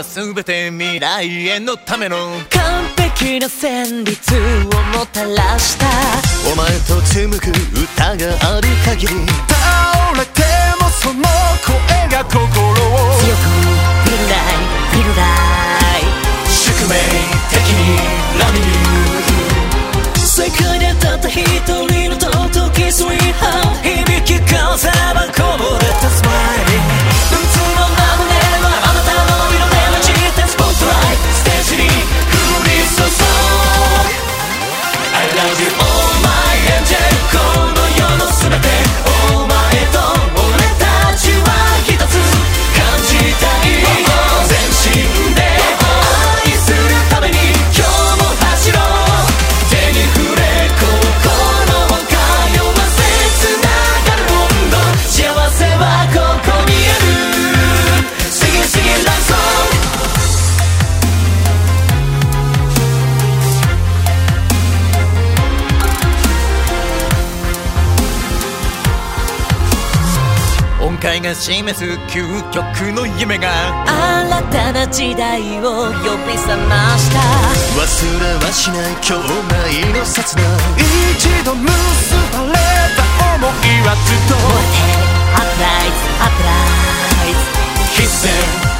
は全て未来へのための完璧な旋律をもたらしたお前と紡ぐ歌がある限り倒れてもその声が心を強く Feel like Feel like 宿命的にラビリュー世界でたった一人の尊きスリーハー響き風はこぼれたスマイリーうつのな胸はあなたの色で満ちてスポットライトステージに降り注ぐ I love you all my angel この世の全てお前と俺たちは一つ感じたい全身で愛するために今日も走ろう手に触れ心を通わせつながる温度幸せはここにある Sing it sing it love song 音階が示す究極の夢が新たな時代を呼び覚ました忘れはしない兄弟の刹那一度結ばれた想いはずっと燃えてアップライズアップライズ必戦